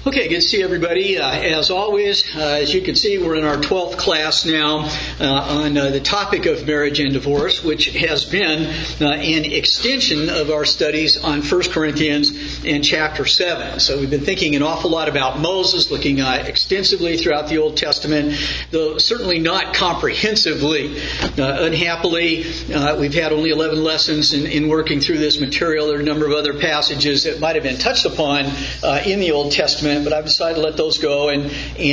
Okay, good to see everybody. As always, as you can see, we're in our 12th class now on the topic of marriage and divorce, which has been an extension of our studies on 1 Corinthians and chapter 7. So we've been thinking an awful lot about Moses, looking extensively throughout the Old Testament, though certainly not comprehensively. Unhappily, we've had only 11 lessons in working through this material. There are a number of other passages that might have been touched upon in the Old Testament, but I've decided to let those go and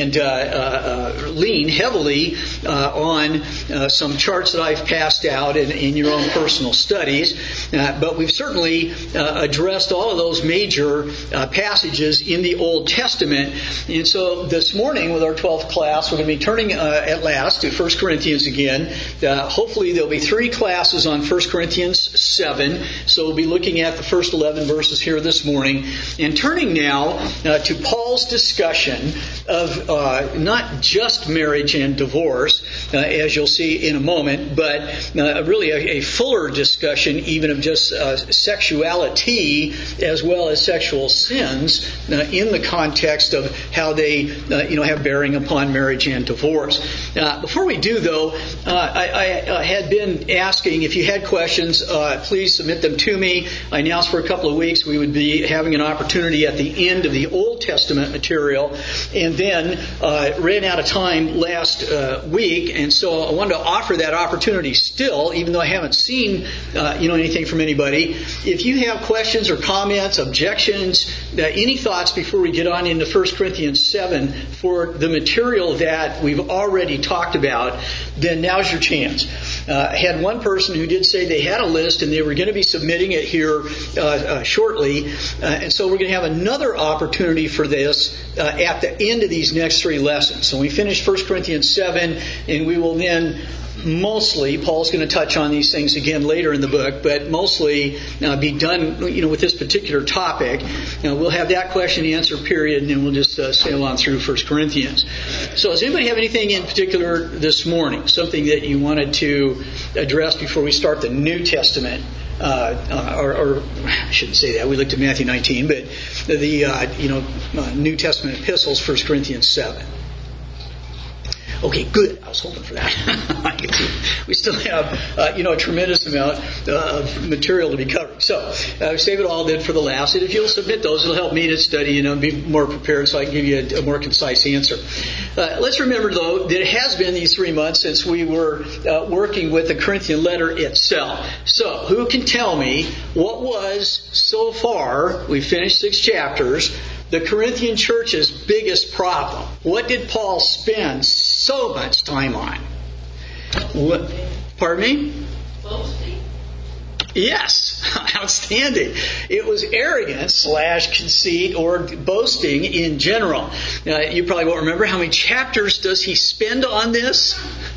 lean heavily on some charts that I've passed out in your own personal studies. But we've certainly addressed all of those major passages in the Old Testament. And so this morning with our 12th class, we're going to be turning at last to 1 Corinthians again. Hopefully there'll be 3 classes on 1 Corinthians 7. So we'll be looking at the first 11 verses here this morning. And turning now to Paul's discussion of not just marriage and divorce, as you'll see in a moment, but really a fuller discussion even of just sexuality as well as sexual sins in the context of how they have bearing upon marriage and divorce. Before we do, though, I had been asking if you had questions, please submit them to me. I announced for a couple of weeks we would be having an opportunity at the end of the Old Testament material, and then ran out of time last week, and so I wanted to offer that opportunity still, even though I haven't seen anything from anybody. If you have questions or comments, objections, any thoughts before we get on into 1 Corinthians 7 for the material that we've already talked about, then now's your chance. I had one person who did say they had a list and they were going to be submitting it here shortly, and so we're going to have another opportunity for this at the end of these next 3 lessons. So we finish 1 Corinthians 7, and we will then mostly, Paul's going to touch on these things again later in the book, but mostly be done with this particular topic. We'll have that question and answer period, and then we'll just sail on through 1 Corinthians. So does anybody have anything in particular this morning, something that you wanted to address before we start the New Testament? Or I shouldn't say that. We looked at Matthew 19, but the New Testament epistles, 1 Corinthians 7. Okay, good. I was hoping for that. We still have, a tremendous amount of material to be covered. So, save it all then for the last. And if you'll submit those, it'll help me to study and be more prepared so I can give you a more concise answer. Let's remember, though, that it has been these 3 months since we were working with the Corinthian letter itself. So, who can tell me what was, so far, we finished 6 chapters, the Corinthian church's biggest problem? What did Paul spend so much time on? What? Pardon me? Boasting. Yes, outstanding. It was arrogance / conceit or boasting in general. You probably won't remember, how many chapters does he spend on this?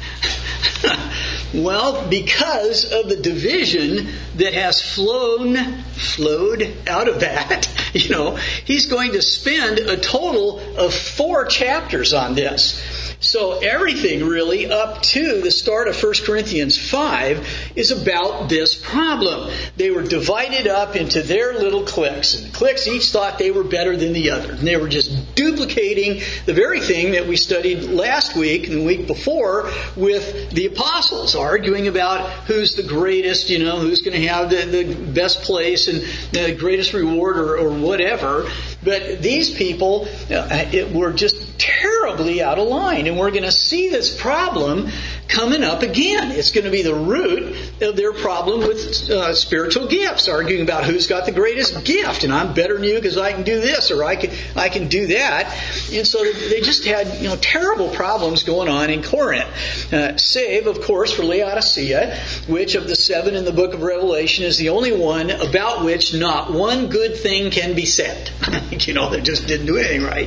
Well, because of the division that has flowed out of that, he's going to spend a total of 4 chapters on this. So everything really up to the start of 1 Corinthians 5 is about this problem. They were divided up into their little cliques. And the cliques each thought they were better than the other. And they were just duplicating the very thing that we studied last week and the week before with the apostles, arguing about who's the greatest, who's going to have the best place and the greatest reward or whatever. But these people were just terribly out of line. And we're going to see this problem coming up again. It's going to be the root of their problem with spiritual gifts, arguing about who's got the greatest gift, and I'm better than you because I can do this or I can do that. And so they just had terrible problems going on in Corinth. Save, of course, for Laodicea, which of the 7 in the book of Revelation is the only one about which not one good thing can be said. They just didn't do anything right.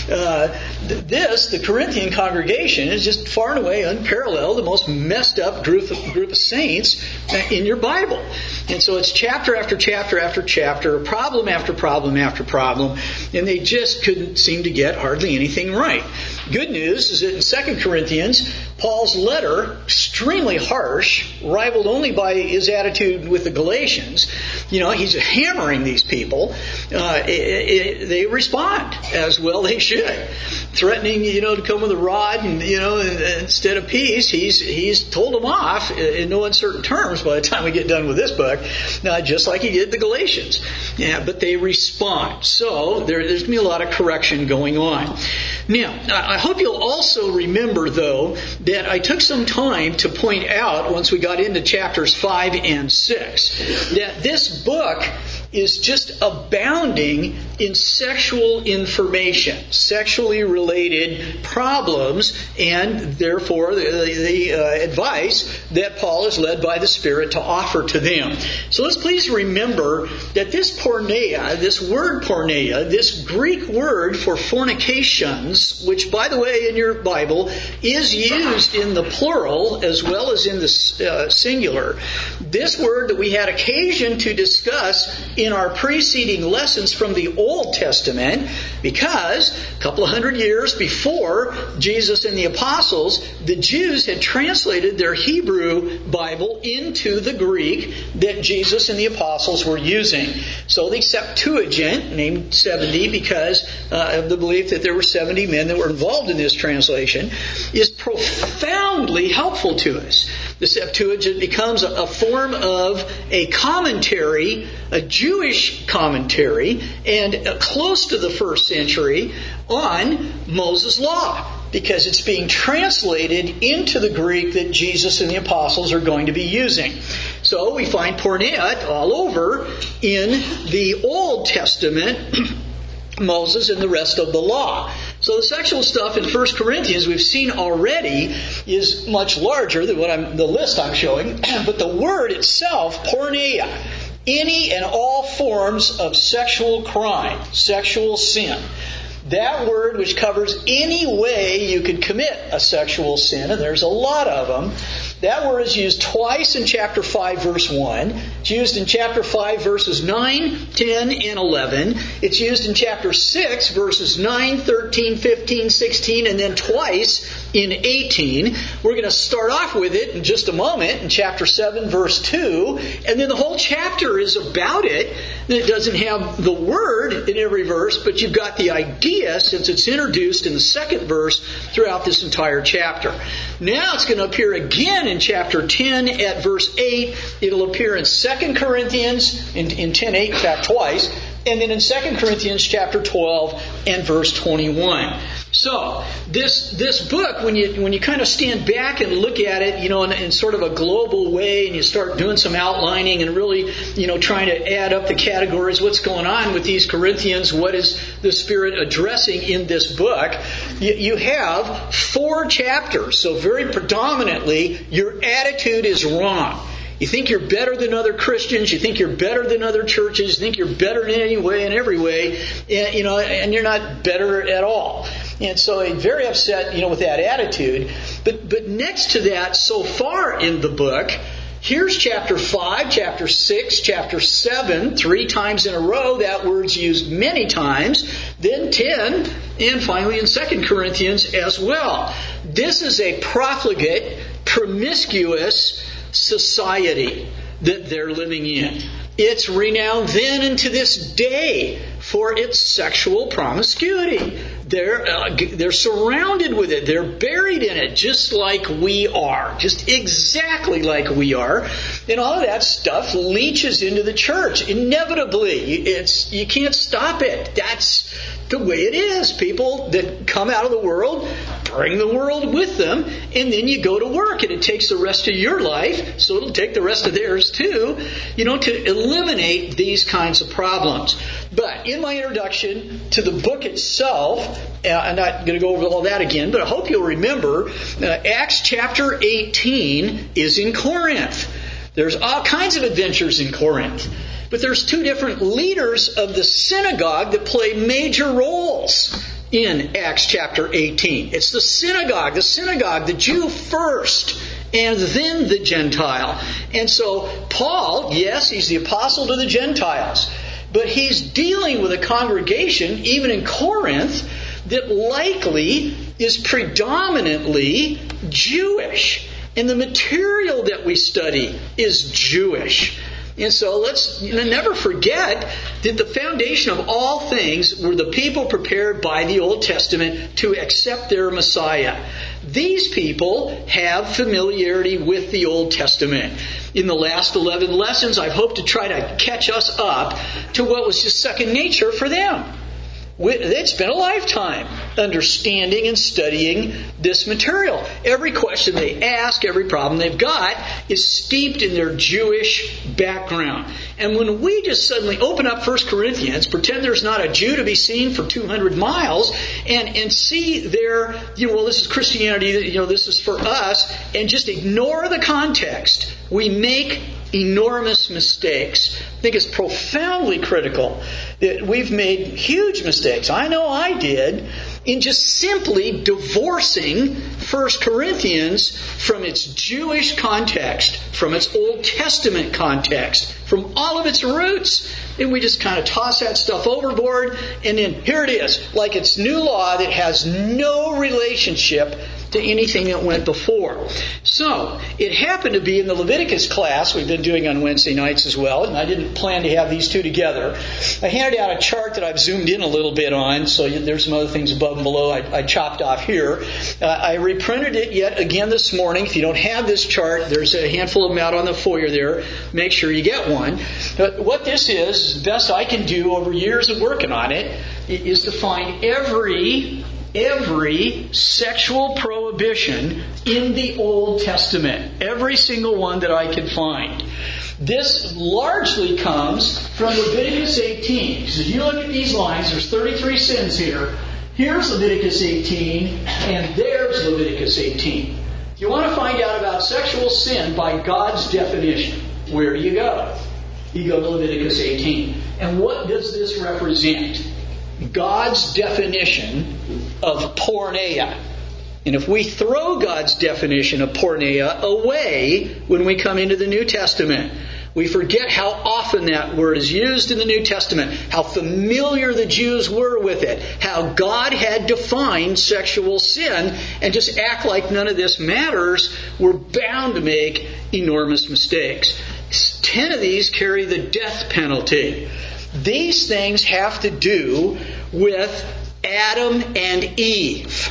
The Corinthian congregation is just far and away unparalleled, the most messed up group of saints in your Bible. And so it's chapter after chapter after chapter, problem after problem after problem, and they just couldn't seem to get hardly anything right. Good news is that in 2 Corinthians, Paul's letter, extremely harsh, rivaled only by his attitude with the Galatians. He's hammering these people. They respond as well they should. Threatening, to come with a rod and, instead of peace, he's told them off in no uncertain terms by the time we get done with this book, just like he did the Galatians. But they respond. So there's going to be a lot of correction going on. Now, I hope you'll also remember, though, that I took some time to point out, once we got into chapters 5 and 6, that this book is just abounding in sexual information, sexually related problems, and therefore the advice that Paul is led by the Spirit to offer to them. So let's please remember that this porneia, this word porneia, this Greek word for fornications, which, by the way, in your Bible is used in the plural as well as in the singular. This word that we had occasion to discuss in our preceding lessons from the Old Testament, because a couple of hundred years before Jesus and the apostles, the Jews had translated their Hebrew Bible into the Greek that Jesus and the apostles were using. So the Septuagint, named 70 because of the belief that there were 70 men that were involved in this translation, is profoundly helpful to us. The Septuagint becomes a form of a commentary, a Jewish commentary, and close to the first century on Moses' Law, because it's being translated into the Greek that Jesus and the apostles are going to be using. So we find porneia all over in the Old Testament, Moses and the rest of the law. So the sexual stuff in 1 Corinthians we've seen already is much larger than the list I'm showing, but the word itself, porneia, any and all forms of sexual crime, sexual sin. That word, which covers any way you could commit a sexual sin, and there's a lot of them, that word is used twice in chapter 5, verse 1. It's used in chapter 5, verses 9, 10, and 11. It's used in chapter 6, verses 9, 13, 15, 16, and then twice in 18. We're going to start off with it in just a moment in chapter 7, verse 2. And then the whole chapter is about it. It doesn't have the word in every verse, but you've got the idea, since it's introduced in the second verse throughout this entire chapter. Now it's going to appear again in chapter 10 at verse 8. It'll appear in 2 Corinthians in 10:8, in fact twice, and then in 2 Corinthians chapter 12 and verse 21. So this book, when you kind of stand back and look at it, in sort of a global way, and you start doing some outlining and really, trying to add up the categories, what's going on with these Corinthians, what is the Spirit addressing in this book, you have 4 chapters. So very predominantly, your attitude is wrong. You think you're better than other Christians. You think you're better than other churches. You think you're better in any way, in every way, and you're not better at all. And so I'm very upset, with that attitude. But next to that, so far in the book, here's chapter 5, chapter 6, chapter 7, 3 times in a row. That word's used many times. Then 10, and finally in 2 Corinthians as well. This is a profligate, promiscuous society that they're living in. It's renowned then and to this day for its sexual promiscuity. They're surrounded with it. They're buried in it, just like we are. Just exactly like we are. And all of that stuff leaches into the church. Inevitably. You can't stop it. That's the way it is. People that come out of the world bring the world with them, and then you go to work, and it takes the rest of your life, so it'll take the rest of theirs too, to eliminate these kinds of problems. But in my introduction to the book itself, I'm not going to go over all that again, but I hope you'll remember Acts chapter 18 is in Corinth. There's all kinds of adventures in Corinth. But there's 2 different leaders of the synagogue that play major roles in Acts chapter 18. It's the synagogue, the Jew first, and then the Gentile. And so Paul, yes, he's the apostle to the Gentiles, but he's dealing with a congregation, even in Corinth, that likely is predominantly Jewish. And the material that we study is Jewish. And so let's never forget that the foundation of all things were the people prepared by the Old Testament to accept their Messiah. These people have familiarity with the Old Testament. In the last 11 lessons, I've hoped to try to catch us up to what was just second nature for them. They'd spent a lifetime understanding and studying this material. Every question they ask, every problem they've got is steeped in their Jewish background. And when we just suddenly open up 1 Corinthians, pretend there's not a Jew to be seen for 200 miles, and see their, well, this is Christianity, this is for us, and just ignore the context, we make enormous mistakes. I think it's profoundly critical that we've made huge mistakes. I know I did in just simply divorcing 1 Corinthians from its Jewish context, from its Old Testament context, from all of its roots. And we just kind of toss that stuff overboard, and then here it is, like it's new law that has no relationship to anything that went before. So, it happened to be in the Leviticus class we've been doing on Wednesday nights as well, and I didn't plan to have these two together. I handed out a chart that I've zoomed in a little bit on, so there's some other things above and below I chopped off here. I reprinted it yet again this morning. If you don't have this chart, there's a handful of them out on the foyer there. Make sure you get one. But what this is, the best I can do over years of working on it, is to find every sexual prohibition in the Old Testament. Every single one that I could find. This largely comes from Leviticus 18. Because if you look at these lines, there's 33 sins here. Here's Leviticus 18, and there's Leviticus 18. If you want to find out about sexual sin by God's definition, where do you go? You go to Leviticus 18. And what does this represent? God's definition of porneia. And if we throw God's definition of porneia away when we come into the New Testament, we forget how often that word is used in the New Testament, how familiar the Jews were with it, how God had defined sexual sin, and just act like none of this matters, we're bound to make enormous mistakes. 10 of these carry the death penalty. These things have to do with Adam and Eve.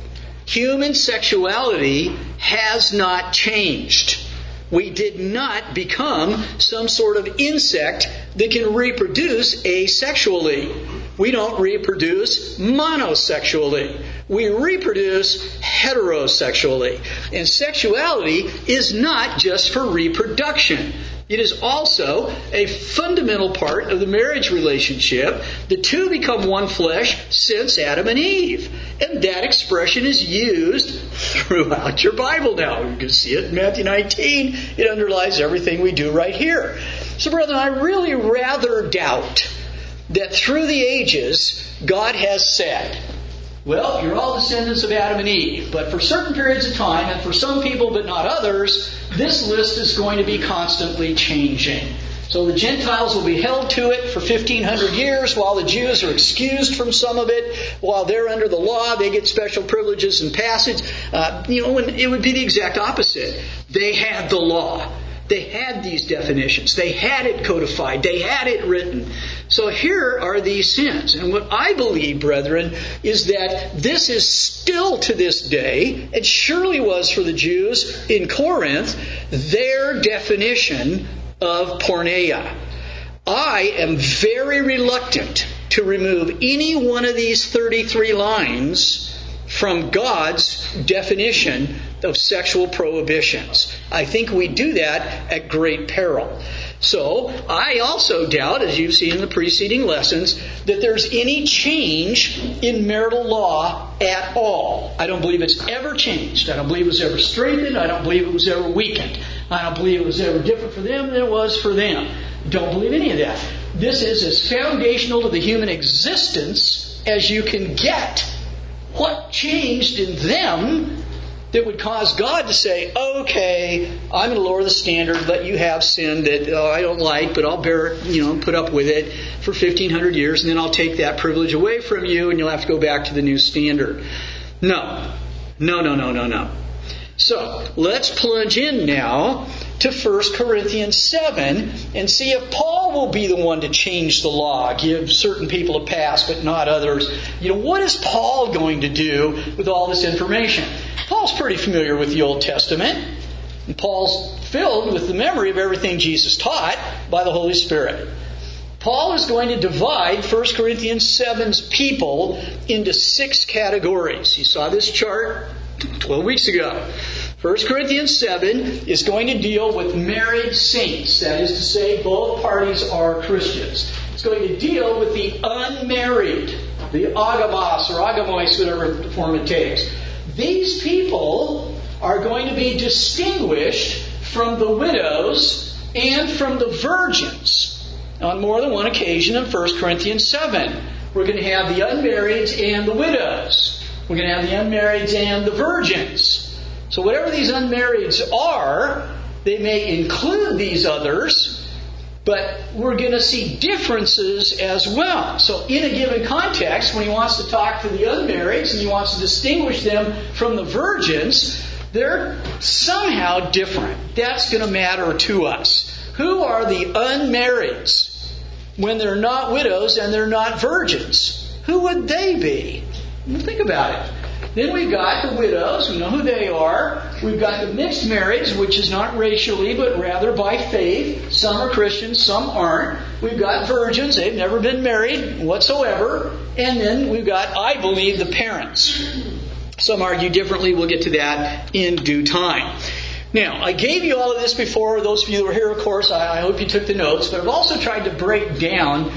Human sexuality has not changed. We did not become some sort of insect that can reproduce asexually. We don't reproduce monosexually. We reproduce heterosexually. And sexuality is not just for reproduction. It is also a fundamental part of the marriage relationship. The two become one flesh since Adam and Eve. And that expression is used throughout your Bible now. You can see it in Matthew 19. It underlies everything we do right here. So, brethren, I really rather doubt that through the ages, God has said, well, you're all descendants of Adam and Eve, but for certain periods of time, and for some people but not others, this list is going to be constantly changing. So the Gentiles will be held to it for 1,500 years, while the Jews are excused from some of it. While they're under the law, they get special privileges and passage. And it would be the exact opposite. They had the law. They had these definitions. They had it codified. They had it written. So here are these sins. And what I believe, brethren, is that this is still to this day, and surely was for the Jews in Corinth, their definition of porneia. I am very reluctant to remove any one of these 33 lines from God's definition of sexual prohibitions. I think we do that at great peril. So, I also doubt, as you've seen in the preceding lessons, that there's any change in marital law at all. I don't believe it's ever changed. I don't believe it was ever strengthened. I don't believe it was ever weakened. I don't believe it was ever different for them than it was for them. Don't believe any of that. This is as foundational to the human existence as you can get. What changed in them that would cause God to say, okay, I'm going to lower the standard, let you have sin that I don't like, but I'll bear it, put up with it for 1,500 years, and then I'll take that privilege away from you, and you'll have to go back to the new standard. No. So, let's plunge in now to 1 Corinthians 7 and see if Paul will be the one to change the law, give certain people a pass but not others. What is Paul going to do with all this information? Paul's pretty familiar with the Old Testament. And Paul's filled with the memory of everything Jesus taught by the Holy Spirit. Paul is going to divide 1 Corinthians 7's people into 6 categories. You saw this chart 12 weeks ago. 1 Corinthians 7 is going to deal with married saints. That is to say, both parties are Christians. It's going to deal with the unmarried, the agamos or agamois, whatever form it takes. These people are going to be distinguished from the widows and from the virgins on more than one occasion in 1 Corinthians 7. We're going to have the unmarrieds and the widows. We're going to have the unmarrieds and the virgins. So whatever these unmarrieds are, they may include these others, but we're going to see differences as well. So in a given context, when he wants to talk to the unmarrieds and he wants to distinguish them from the virgins, they're somehow different. That's going to matter to us. Who are the unmarrieds when they're not widows and they're not virgins? Who would they be? Think about it. Then we've got the widows. We know who they are. We've got the mixed marriage, which is not racially, but rather by faith. Some are Christians, some aren't. We've got virgins. They've never been married whatsoever. And then we've got, I believe, the parents. Some argue differently. We'll get to that in due time. Now, I gave you all of this before. Those of you that were here, of course, I hope you took the notes. But I've also tried to break down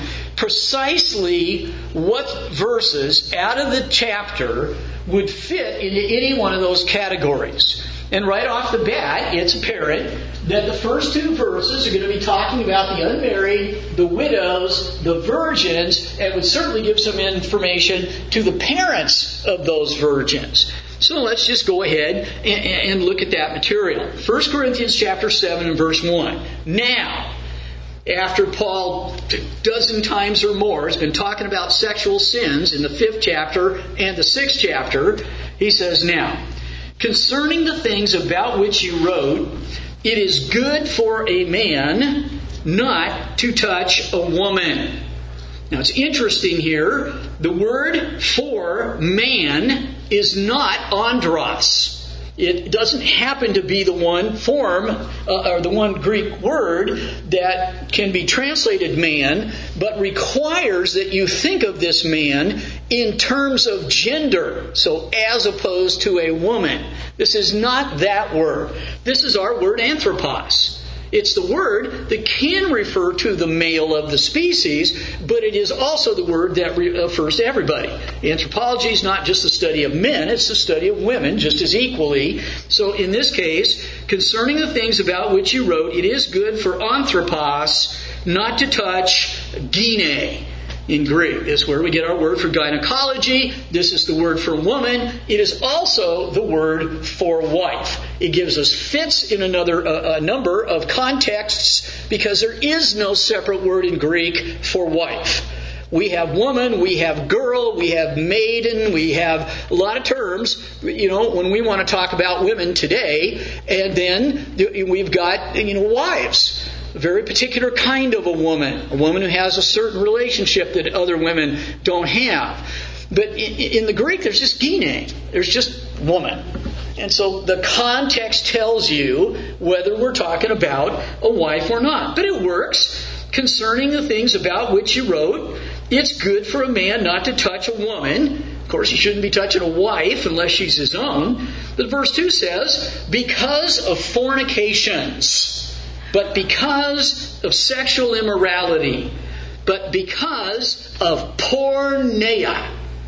precisely what verses out of the chapter would fit into any one of those categories. And right off the bat, it's apparent that the first 2 verses are going to be talking about the unmarried, the widows, the virgins, and would certainly give some information to the parents of those virgins. So let's just go ahead and look at that material. 1 Corinthians chapter 7 and verse 1. Now, after Paul, a dozen times or more, has been talking about sexual sins in the 5th chapter and the 6th chapter, he says, now, concerning the things about which you wrote, it is good for a man not to touch a woman. Now it's interesting here, the word for man is not andros. It doesn't happen to be the one form, or the one Greek word that can be translated man, but requires that you think of this man in terms of gender. So as opposed to a woman. This is not that word. This is our word anthropos. It's the word that can refer to the male of the species, but it is also the word that refers to everybody. Anthropology is not just the study of men, it's the study of women just as equally. So in this case, concerning the things about which you wrote, it is good for anthropos not to touch gine. In Greek is where we get our word for gynecology. This is the word for woman. It is also the word for wife. It gives us fits in a number of contexts because there is no separate word in Greek for wife. We have woman, we have girl, we have maiden, we have a lot of terms, when we want to talk about women today. And then we've got, wives. A very particular kind of a woman who has a certain relationship that other women don't have. But in the Greek, there's just gine. There's just woman. And so the context tells you whether we're talking about a wife or not. But it works. Concerning the things about which you wrote, it's good for a man not to touch a woman. Of course, he shouldn't be touching a wife unless she's his own. But verse 2 says, because of fornications. But because of sexual immorality, but because of porneia,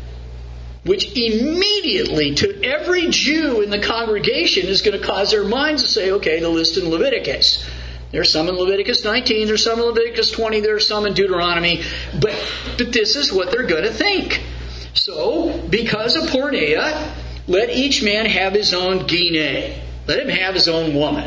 which immediately to every Jew in the congregation is going to cause their minds to say, okay, the list in Leviticus. There's some in Leviticus 19, there's some in Leviticus 20, there's some in Deuteronomy, but this is what they're going to think. So, because of porneia, let each man have his own gine. Let him have his own woman.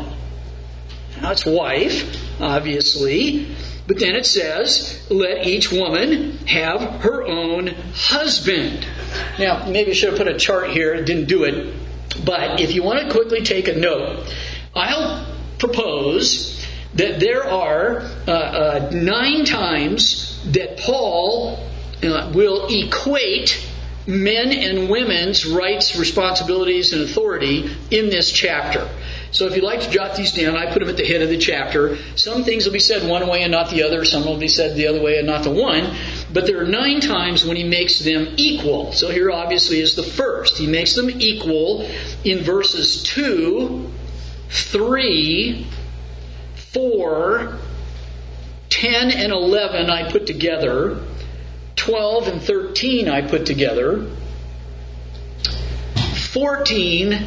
Now it's wife, obviously. But then it says, let each woman have her own husband. Now, maybe I should have put a chart here. It didn't do it. But if you want to quickly take a note, I'll propose that there are 9 times that Paul will equate men and women's rights, responsibilities, and authority in this chapter. So if you'd like to jot these down, I put them at the head of the chapter. Some things will be said one way and not the other. Some will be said the other way and not the one. But there are 9 times when he makes them equal. So here obviously is the first. He makes them equal in verses 2, 3, 4, 10 and 11 I put together. 12 and 13 I put together. 14,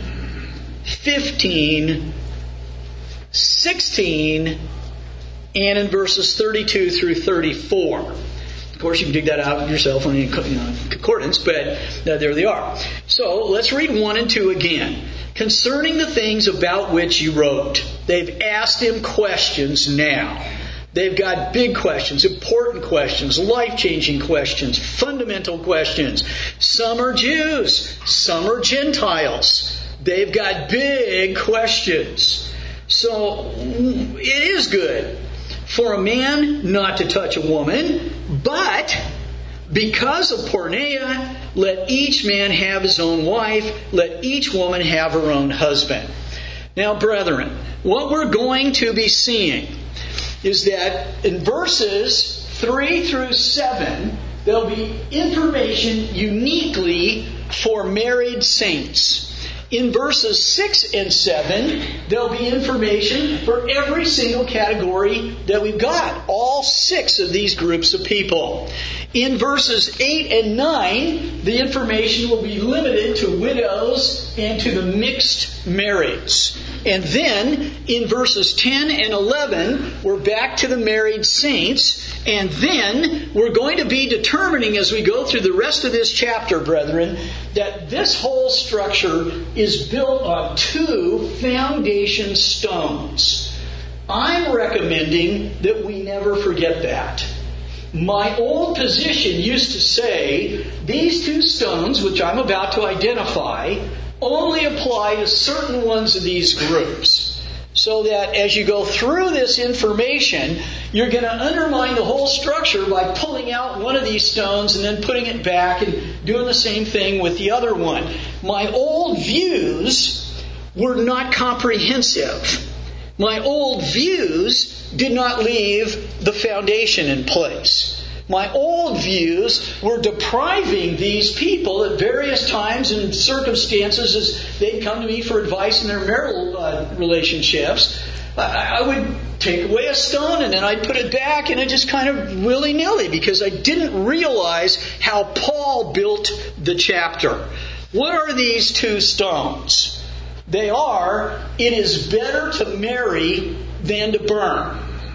15, 16, and in verses 32 through 34. Of course, you can dig that out yourself on the concordance, but there they are. So let's read 1 and 2 again. Concerning the things about which you wrote, they've asked him questions now. They've got big questions, important questions, life-changing questions, fundamental questions. Some are Jews, some are Gentiles. They've got big questions. So it is good for a man not to touch a woman, but because of porneia, let each man have his own wife, let each woman have her own husband. Now, brethren, what we're going to be seeing is that in verses 3 through 7, there'll be information uniquely for married saints. In verses 6 and 7, there'll be information for every single category that we've got. All 6 of these groups of people. In verses 8 and 9, the information will be limited to widows and to the mixed marrieds. And then, in verses 10 and 11, we're back to the married saints. And then, we're going to be determining as we go through the rest of this chapter, brethren, that this whole structure is built on 2 foundation stones. I'm recommending that we never forget that. My old position used to say these 2 stones, which I'm about to identify, only apply to certain ones of these groups. So that as you go through this information, you're going to undermine the whole structure by pulling out one of these stones and then putting it back and doing the same thing with the other one. My old views were not comprehensive. My old views did not leave the foundation in place. My old views were depriving these people at various times and circumstances as they'd come to me for advice in their marital relationships. I would take away a stone and then I'd put it back, and it just kind of willy-nilly because I didn't realize how Paul built the chapter. What are these 2 stones? They are, it is better to marry than to burn.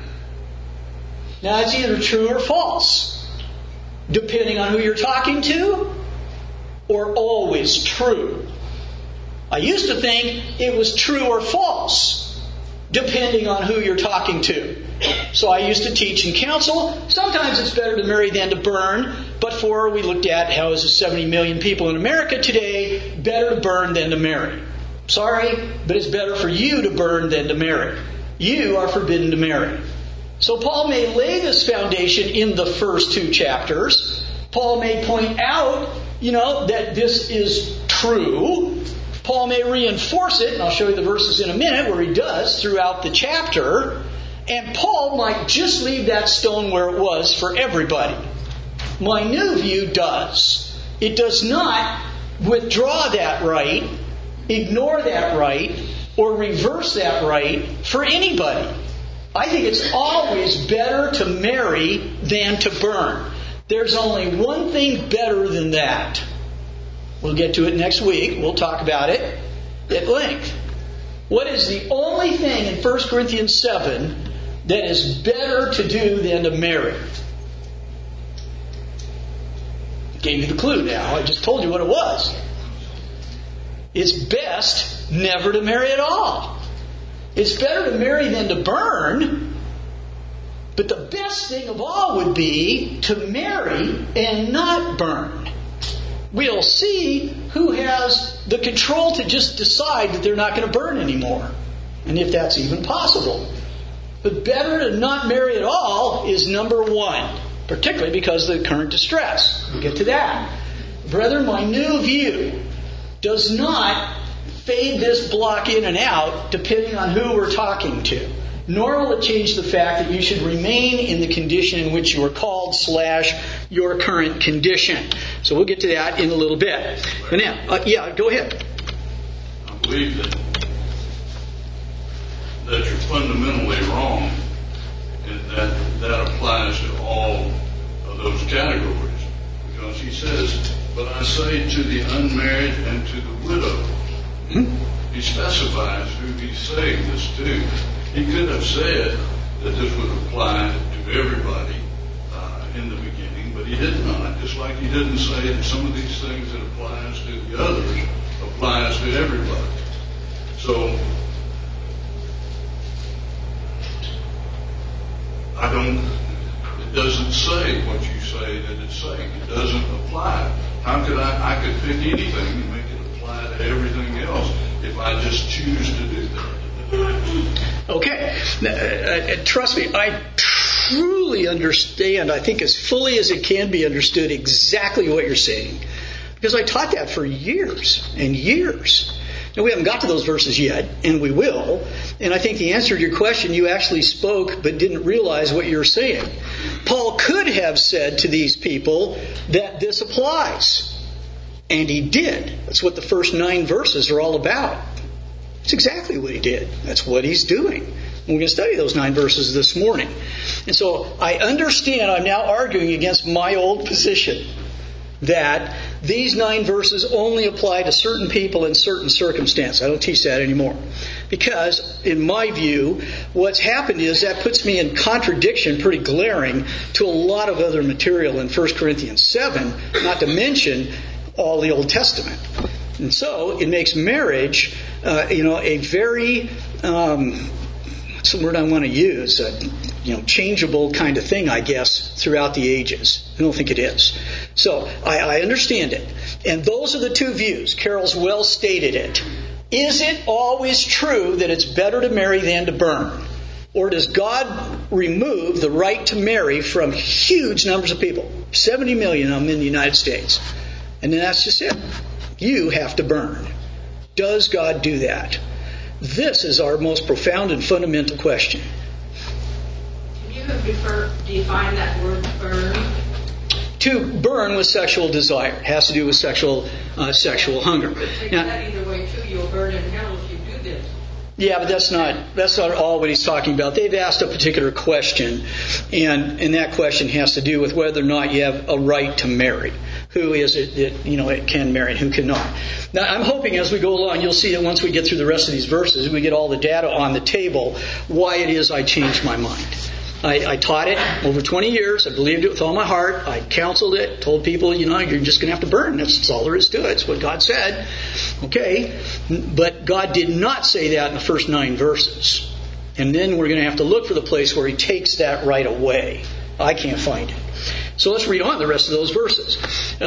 Now, it's either true or false, depending on who you're talking to, or always true. I used to think it was true or false, depending on who you're talking to. So I used to teach and counsel. Sometimes it's better to marry than to burn, but we looked at how is 70 million people in America today, better to burn than to marry. Sorry, but it's better for you to burn than to marry. You are forbidden to marry. So Paul may lay this foundation in the first 2 chapters. Paul may point out, that this is true. Paul may reinforce it, and I'll show you the verses in a minute where he does throughout the chapter. And Paul might just leave that stone where it was for everybody. My new view does. It does not withdraw that right, ignore that right, or reverse that right for anybody. I think it's always better to marry than to burn. There's only one thing better than that. We'll get to it next week. We'll talk about it at length. What is the only thing in 1 Corinthians 7 that is better to do than to marry? Gave you the clue now. I just told you what it was. It's best never to marry at all. It's better to marry than to burn. But the best thing of all would be to marry and not burn. We'll see who has the control to just decide that they're not going to burn anymore, and if that's even possible. But better to not marry at all is number one, particularly because of the current distress. We'll get to that. Brethren, my new view does not fade this block in and out depending on who we're talking to. Nor will it change the fact that you should remain in the condition in which you were called / your current condition. So we'll get to that in a little bit. And now, go ahead. I believe that you're fundamentally wrong, and that applies to all of those categories. Because he says, but I say to the unmarried and to the widow. He specifies who he's saying this to. He could have said that this would apply to everybody in the beginning, but he did not. Just like he didn't say that some of these things that applies to the others applies to everybody. So it doesn't say what you say that it's saying. It doesn't apply. How could I could pick anything and make it apply to everything else if I just choose to do that. Okay. Trust me, I truly understand, I think as fully as it can be understood, exactly what you're saying. Because I taught that for years and years. Now, we haven't got to those verses yet, and we will. And I think the answer to your question, you actually spoke but didn't realize what you were saying. Paul could have said to these people that this applies. And he did. That's what the first 9 verses are all about. That's exactly what he did. That's what he's doing. We're going to study those 9 verses this morning. And so I understand I'm now arguing against my old position that these 9 verses only apply to certain people in certain circumstances. I don't teach that anymore. Because, in my view, what's happened is that puts me in contradiction, pretty glaring, to a lot of other material in 1 Corinthians 7, not to mention all the Old Testament. And so it makes marriage, a very, what's the word I want to use? Changeable kind of thing, I guess, throughout the ages. I don't think it is. So I understand it. And those are the 2 views. Carol's well stated it. Is it always true that it's better to marry than to burn? Or does God remove the right to marry from huge numbers of people? 70 million of them in the United States. And then that's just it. You have to burn. Does God do that? This is our most profound and fundamental question. Can you define that word burn? To burn with sexual desire. It has to do with sexual hunger. You could take that either way too. You'll burn in hell if you do this. Yeah, but that's not all what he's talking about. They've asked a particular question, and that question has to do with whether or not you have a right to marry. Who is it that it can marry and who cannot? Now, I'm hoping as we go along, you'll see that once we get through the rest of these verses, we get all the data on the table, why it is I changed my mind. I taught it over 20 years. I believed it with all my heart. I counseled it, told people, you're just going to have to burn. That's all there is to it. It's what God said. Okay. But God did not say that in the first 9 verses. And then we're going to have to look for the place where he takes that right away. I can't find it. So let's read on the rest of those verses.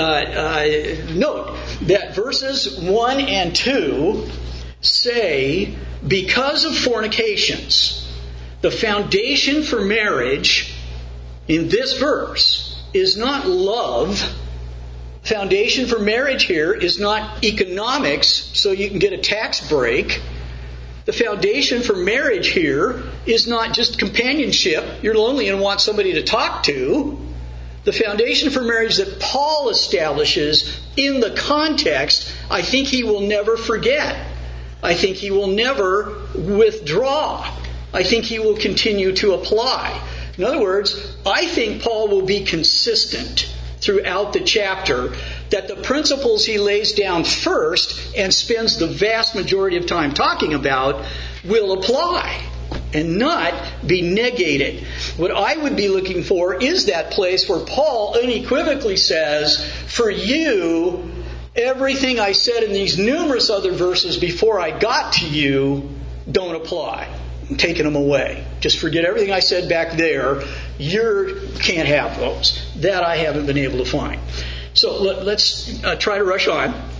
Note that verses 1 and 2 say, because of fornications, the foundation for marriage in this verse is not love. Foundation for marriage here is not economics, so you can get a tax break. The foundation for marriage here is not just companionship. You're lonely and want somebody to talk to. The foundation for marriage that Paul establishes in the context, I think he will never forget. I think he will never withdraw. I think he will continue to apply. In other words, I think Paul will be consistent throughout the chapter that the principles he lays down first and spends the vast majority of time talking about will apply and not be negated. What I would be looking for is that place where Paul unequivocally says, for you, everything I said in these numerous other verses before I got to you don't apply. I'm taking them away. Just forget everything I said back there. You can't have those. That I haven't been able to find. So let's try to rush on.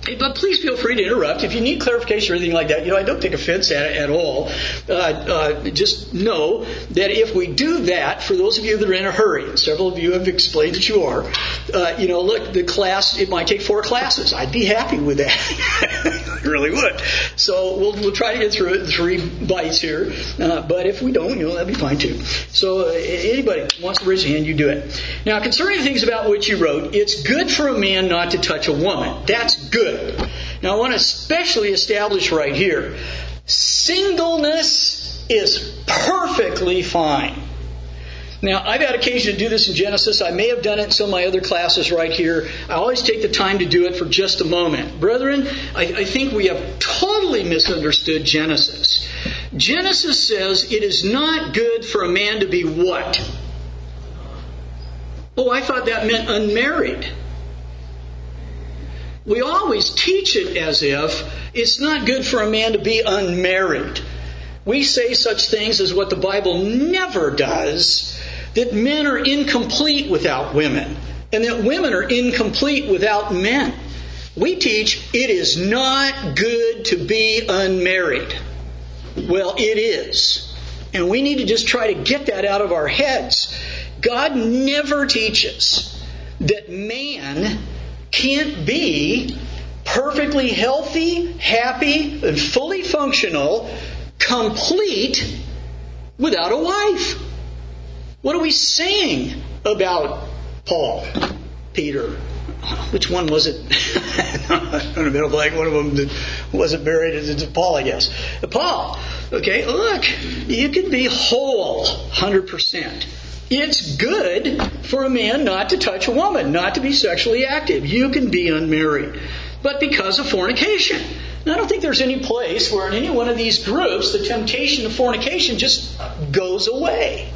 But please feel free to interrupt. If you need clarification or anything like that, I don't take offense at it at all. Just know that if we do that, for those of you that are in a hurry, and several of you have explained that you are, look, the class, it might take 4 classes. I'd be happy with that. I really would. So we'll try to get through it in 3 bites here. But if we don't, that'd be fine too. So anybody who wants to raise a hand, you do it. Now, concerning the things about which you wrote, it's good for a man not to touch a woman. That's good. Now I want to especially establish right here, singleness is perfectly fine. Now I've had occasion to do this in Genesis. I may have done it in some of my other classes right here. I always take the time to do it for just a moment. Brethren, I think we have totally misunderstood Genesis. Genesis says it is not good for a man to be what? Oh, I thought that meant unmarried. We always teach it as if it's not good for a man to be unmarried. We say such things as what the Bible never does, that men are incomplete without women, and that women are incomplete without men. We teach it is not good to be unmarried. Well, it is. And we need to just try to get that out of our heads. God never teaches that man can't be perfectly healthy, happy, and fully functional, complete, without a wife. What are we saying about Paul, Peter? Which one was it? I don't know, like one of them that wasn't married. It's Paul, I guess. Paul. Okay, look, you can be whole, 100%. It's good for a man not to touch a woman, not to be sexually active. You can be unmarried. But because of fornication. Now, I don't think there's any place where in any one of these groups the temptation of fornication just goes away.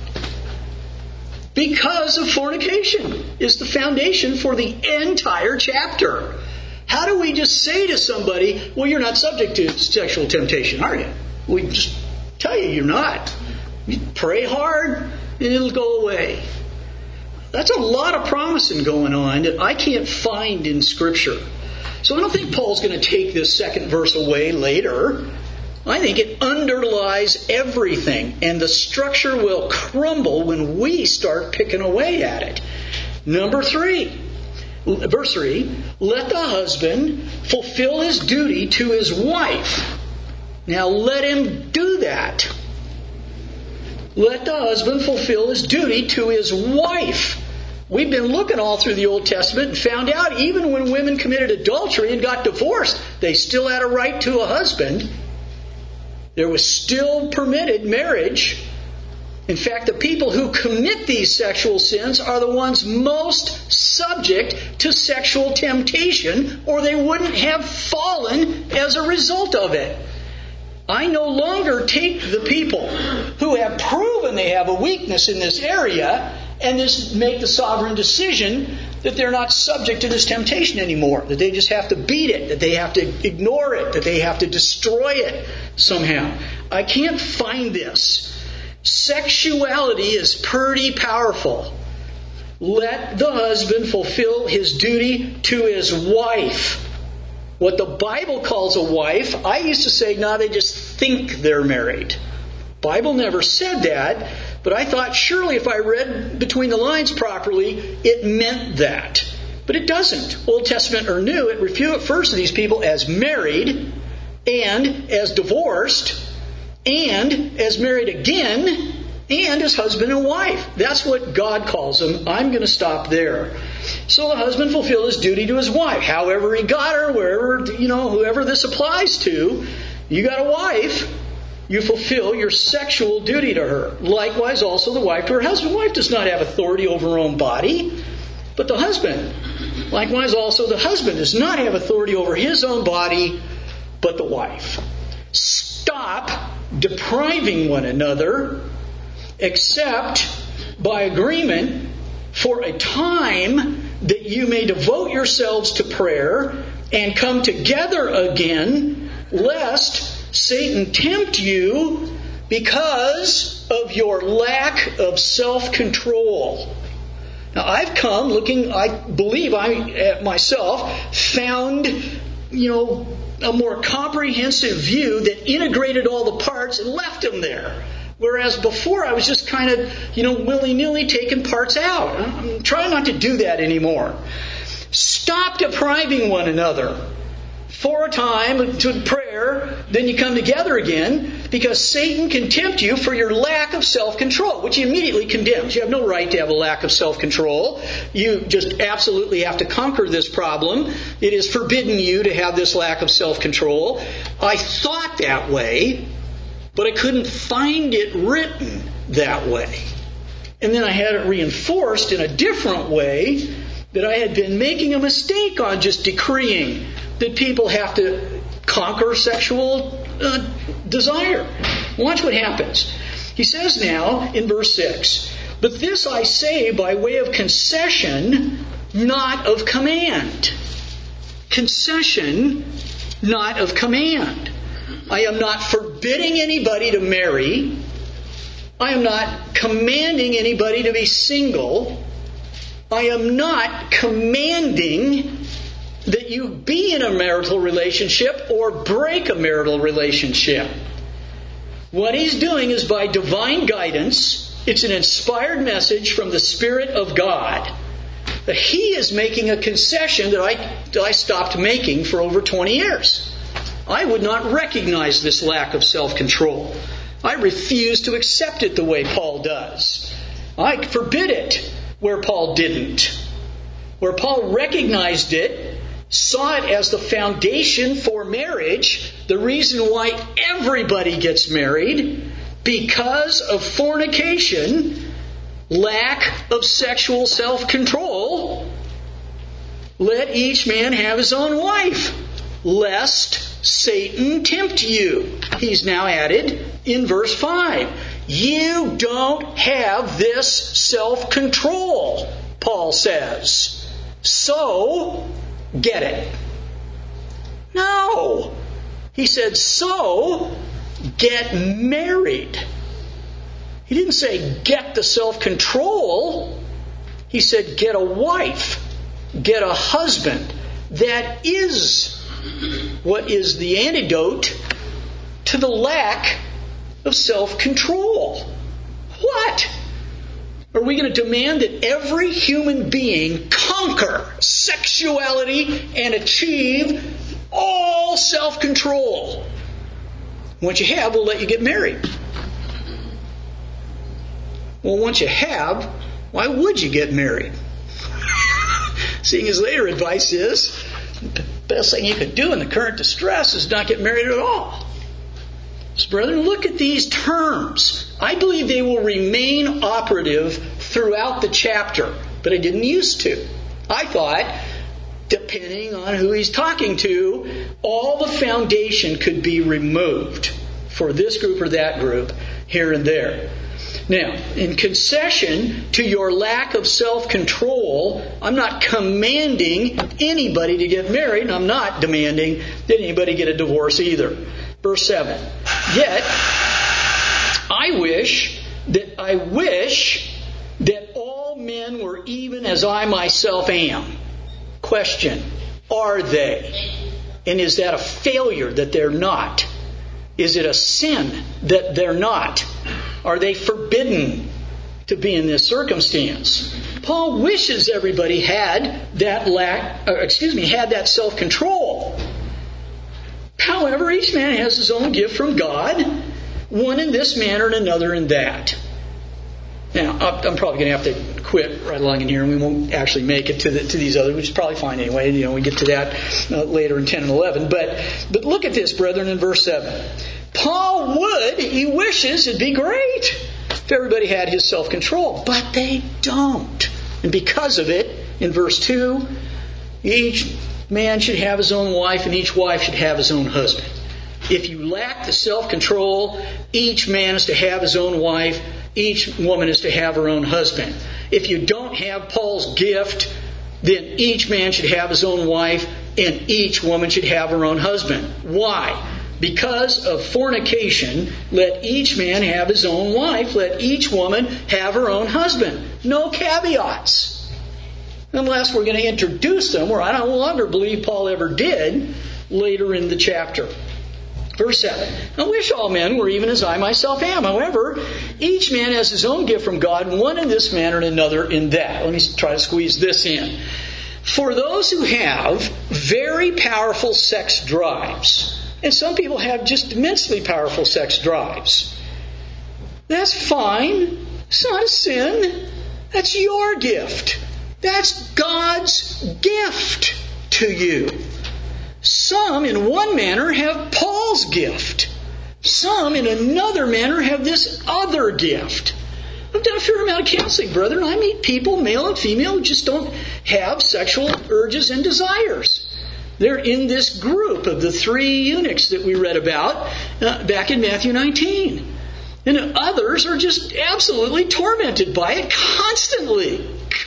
Because of fornication is the foundation for the entire chapter. How do we just say to somebody, well, you're not subject to sexual temptation, are you? We just tell you you're not. You pray hard, and it'll go away. That's a lot of promising going on that I can't find in Scripture. So I don't think Paul's going to take this second verse away later. I think it underlies everything, and the structure will crumble when we start picking away at it. Number 3, verse 3, let the husband fulfill his duty to his wife. Now let him do that. Let the husband fulfill his duty to his wife. We've been looking all through the Old Testament and found out even when women committed adultery and got divorced, they still had a right to a husband. There was still permitted marriage. In fact, the people who commit these sexual sins are the ones most subject to sexual temptation, or they wouldn't have fallen as a result of it. I no longer take the people who have proven they have a weakness in this area and just make the sovereign decision that they're not subject to this temptation anymore, that they just have to beat it, that they have to ignore it, that they have to destroy it somehow. I can't find this. Sexuality is pretty powerful. Let the husband fulfill his duty to his wife. What the Bible calls a wife, I used to say, no, they just think they're married. Bible never said that, but I thought surely if I read between the lines properly, it meant that. But it doesn't. Old Testament or New, it refers to these people as married, and as divorced, and as married again, and as husband and wife. That's what God calls them. I'm going to stop there. So the husband fulfilled his duty to his wife. However he got her, wherever, whoever this applies to, you got a wife, you fulfill your sexual duty to her. Likewise also the wife to her husband. The wife does not have authority over her own body, but the husband. Likewise also the husband does not have authority over his own body, but the wife. Stop depriving one another, except by agreement for a time that you may devote yourselves to prayer and come together again, lest Satan tempt you because of your lack of self-control. Now, I've come looking, I believe I myself found a more comprehensive view that integrated all the parts and left them there. Whereas before I was just kind of, willy-nilly taking parts out. I'm trying not to do that anymore. Stop depriving one another for a time to prayer, then you come together again, because Satan can tempt you for your lack of self-control, which he immediately condemns. You have no right to have a lack of self-control. You just absolutely have to conquer this problem. It is forbidden you to have this lack of self-control. I thought that way, but I couldn't find it written that way. And then I had it reinforced in a different way, that I had been making a mistake on just decreeing that people have to conquer sexual desire. Watch what happens. He says now in verse 6, "But this I say by way of concession, not of command." Concession, not of command. I am not forbidding anybody to marry. I am not commanding anybody to be single. I am not commanding that you be in a marital relationship or break a marital relationship. What he's doing is by divine guidance. It's an inspired message from the Spirit of God. That he is making a concession that I stopped making for over 20 years. I would not recognize this lack of self-control. I refuse to accept it the way Paul does. I forbid it where Paul didn't. Where Paul recognized it, saw it as the foundation for marriage, the reason why everybody gets married, because of fornication, lack of sexual self-control. Let each man have his own wife, lest Satan tempt you. He's now added in verse 5. You don't have this self-control, Paul says. So, get it. No. He said, so, get married. He didn't say, get the self-control. He said, get a wife. Get a husband. That is what is the antidote to the lack of self-control. What? Are we going to demand that every human being conquer sexuality and achieve all self-control? Once you have, we'll let you get married. Well, once you have, why would you get married? Seeing his later advice is, the best thing you could do in the current distress is not get married at all. So, brethren, look at these terms. I believe they will remain operative throughout the chapter, but I didn't used to. I thought, depending on who he's talking to, all the foundation could be removed for this group or that group, here and there. Now, in concession to your lack of self-control, I'm not commanding anybody to get married, and I'm not demanding that anybody get a divorce either. Verse 7. Yet, I wish that all men were even as I myself am. Question, are they? And is that a failure that they're not? Is it a sin that they're not? Are they forbidden to be in this circumstance? Paul wishes everybody had that self-control. However, each man has his own gift from God, one in this manner and another in that. Now, I'm probably going to have to quit right along in here, and we won't actually make it to these others, which is probably fine anyway. We get to that later in 10 and 11. But look at this, brethren, in verse 7. Paul he wishes it'd be great if everybody had his self-control, but they don't. And because of it, in verse 2, each man should have his own wife, and each wife should have his own husband. If you lack the self-control, each man is to have his own wife, each woman is to have her own husband. If you don't have Paul's gift, then each man should have his own wife, and each woman should have her own husband. Why? Because of fornication, let each man have his own wife, let each woman have her own husband. No caveats. Unless we're going to introduce them, where I no longer believe Paul ever did, later in the chapter. Verse 7. I wish all men were even as I myself am. However, each man has his own gift from God, one in this manner and another in that. Let me try to squeeze this in. For those who have very powerful sex drives, and some people have just immensely powerful sex drives, that's fine. It's not a sin. That's your gift. That's God's gift to you. Some, in one manner, have Paul's gift. Some, in another manner, have this other gift. I've done a fair amount of counseling, brethren. I meet people, male and female, who just don't have sexual urges and desires. They're in this group of the 3 eunuchs that we read about back in Matthew 19. And others are just absolutely tormented by it constantly.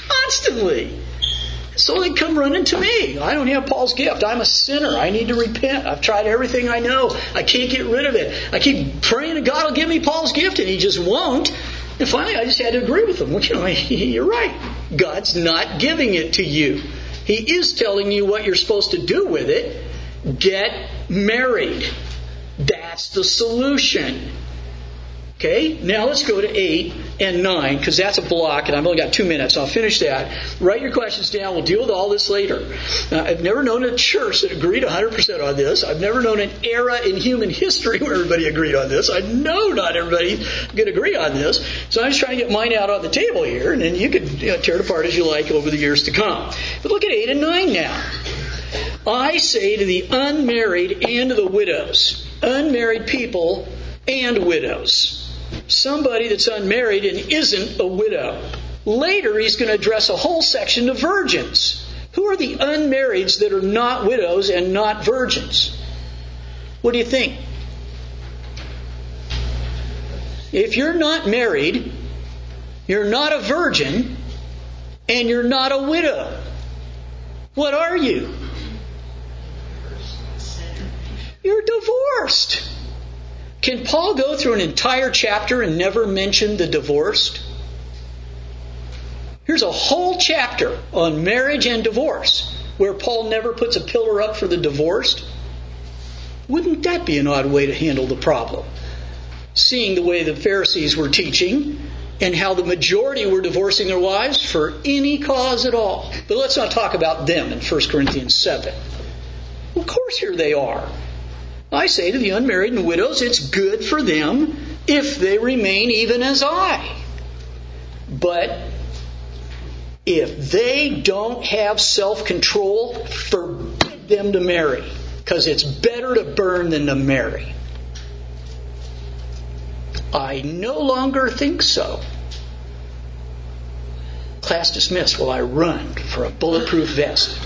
So they come running to me. I don't have Paul's gift. I'm a sinner. I need to repent. I've tried everything I know. I can't get rid of it. I keep praying that God will give me Paul's gift, and He just won't. And finally, I just had to agree with them. Well, you're right. God's not giving it to you. He is telling you what you're supposed to do with it. Get married. That's the solution. Okay, now let's go to 8 and 9, because that's a block, and I've only got 2 minutes. So I'll finish that. Write your questions down. We'll deal with all this later. I've never known a church that agreed 100% on this. I've never known an era in human history where everybody agreed on this. I know not everybody's going to agree on this. So I'm just trying to get mine out on the table here, and then you can tear it apart as you like over the years to come. But look at 8 and 9 now. I say to the unmarried and to the widows, unmarried people and widows. Somebody that's unmarried and isn't a widow. Later, he's going to address a whole section of virgins. Who are the unmarrieds that are not widows and not virgins? What do you think? If you're not married, you're not a virgin, and you're not a widow, what are you? You're divorced. Can Paul go through an entire chapter and never mention the divorced? Here's a whole chapter on marriage and divorce where Paul never puts a pillar up for the divorced. Wouldn't that be an odd way to handle the problem? Seeing the way the Pharisees were teaching and how the majority were divorcing their wives for any cause at all. But let's not talk about them in 1 Corinthians 7. Well, of course here they are. I say to the unmarried and widows, it's good for them if they remain even as I. But if they don't have self-control, forbid them to marry, because it's better to burn than to marry. I no longer think so. Class dismissed while I run for a bulletproof vest.